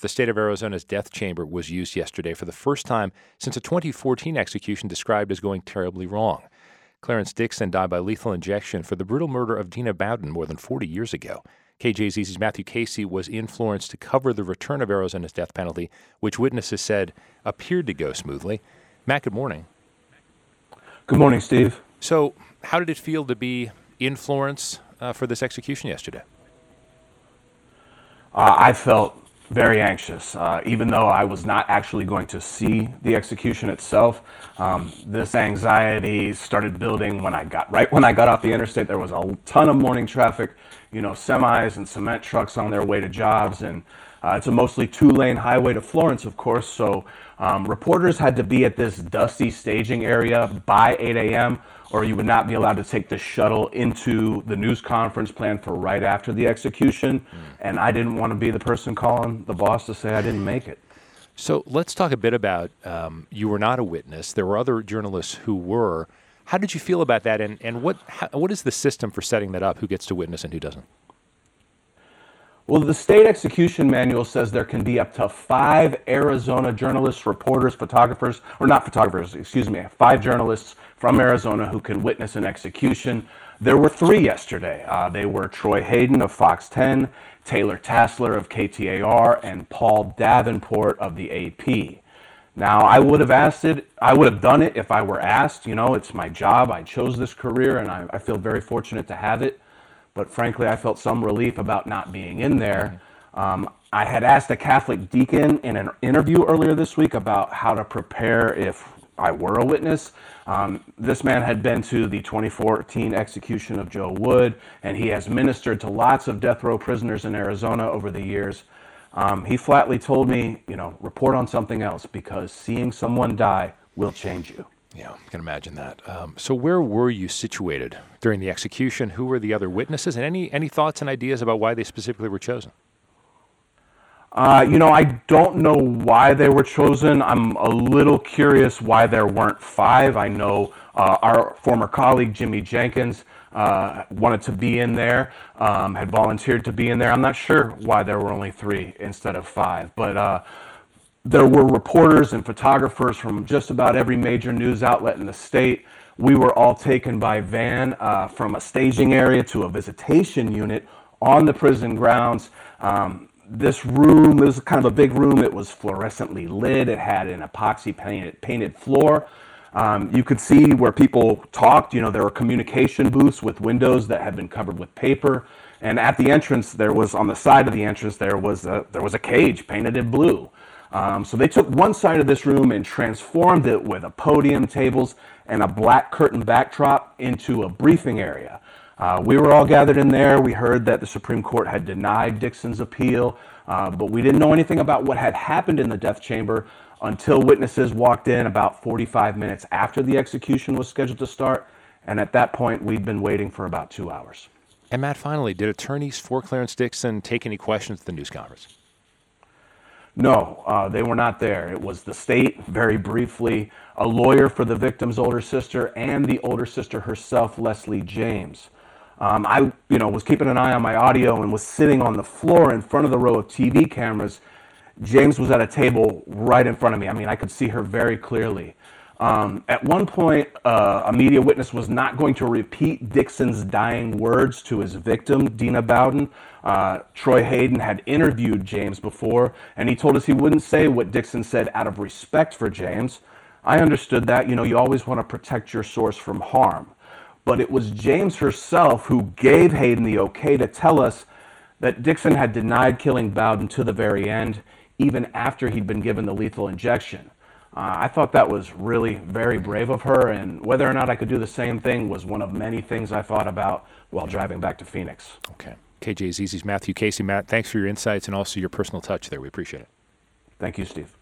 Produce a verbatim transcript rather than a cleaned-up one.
the state of Arizona's death chamber was used yesterday for the first time since a twenty fourteen execution described as going terribly wrong. Clarence Dixon died by lethal injection for the brutal murder of Dina Bowden more than forty years ago. K J Z Z's Matthew Casey was in Florence to cover the return of Arizona's death penalty, which witnesses said appeared to go smoothly. Matt, good morning. Good morning, Steve. So how did it feel to be in Florence uh, for this execution yesterday? Uh, I felt very anxious, uh, even though I was not actually going to see the execution itself. Um, this anxiety started building when I got right when I got off the interstate. There was a ton of morning traffic, you know, semis and cement trucks on their way to jobs, and uh, it's a mostly two-lane highway to Florence, of course. So um, reporters had to be at this dusty staging area by eight a.m. or you would not be allowed to take the shuttle into the news conference planned for right after the execution. Mm. And I didn't want to be the person calling the boss to say I didn't make it. So let's talk a bit about, um, you were not a witness. There were other journalists who were. How did you feel about that? And, and what how, what is the system for setting that up? Who gets to witness and who doesn't? Well, the state execution manual says there can be up to five Arizona journalists, reporters, photographers, or not photographers, excuse me, five journalists from Arizona who can witness an execution. There were three yesterday. Uh, they were Troy Hayden of Fox ten, Taylor Tassler of K T A R, and Paul Davenport of the A P. Now, I would have asked it, I would have done it if I were asked. You know, it's my job. I chose this career, and I, I feel very fortunate to have it. But frankly, I felt some relief about not being in there. Um, I had asked a Catholic deacon in an interview earlier this week about how to prepare if I were a witness. Um, this man had been to the twenty fourteen execution of Joe Wood, and he has ministered to lots of death row prisoners in Arizona over the years. Um, he flatly told me, you know, report on something else, because seeing someone die will change you. Yeah, I can imagine that. Um, so where were you situated during the execution? Who were the other witnesses? And any any thoughts and ideas about why they specifically were chosen? Uh, you know, I don't know why they were chosen. I'm a little curious why there weren't five. I know uh, our former colleague, Jimmy Jenkins, uh, wanted to be in there, um, had volunteered to be in there. I'm not sure why there were only three instead of five, but uh, there were reporters and photographers from just about every major news outlet in the state. We were all taken by van uh, from a staging area to a visitation unit on the prison grounds. Um, this room, it was kind of a big room. It was fluorescently lit. It had an epoxy painted, painted floor. Um, you could see where people talked. You know, there were communication booths with windows that had been covered with paper. And at the entrance, there was, on the side of the entrance, there was a, there was a cage painted in blue. Um, so they took one side of this room and transformed it with a podium, tables, and a black curtain backdrop into a briefing area. Uh, we were all gathered in there. We heard that the Supreme Court had denied Dixon's appeal, uh, but we didn't know anything about what had happened in the death chamber until witnesses walked in about forty-five minutes after the execution was scheduled to start. And at that point, we'd been waiting for about two hours. And Matt, finally, did attorneys for Clarence Dixon take any questions at the news conference? No, uh, they were not there. It was the state, very briefly, a lawyer for the victim's older sister, and the older sister herself, Leslie James. Um, I, you know, was keeping an eye on my audio and was sitting on the floor in front of the row of T V cameras. James was at a table right in front of me. I mean, I could see her very clearly. Um, at one point, uh, a media witness was not going to repeat Dixon's dying words to his victim, Dina Bowden. Uh, Troy Hayden had interviewed James before, and he told us he wouldn't say what Dixon said out of respect for James. I understood that. You know, you always want to protect your source from harm. But it was James herself who gave Hayden the okay to tell us that Dixon had denied killing Bowden to the very end, even after he'd been given the lethal injection. Uh, I thought that was really very brave of her, and whether or not I could do the same thing was one of many things I thought about while driving back to Phoenix. Okay. K J Z Z's Matthew Casey. Matt, thanks for your insights and also your personal touch there. We appreciate it. Thank you, Steve.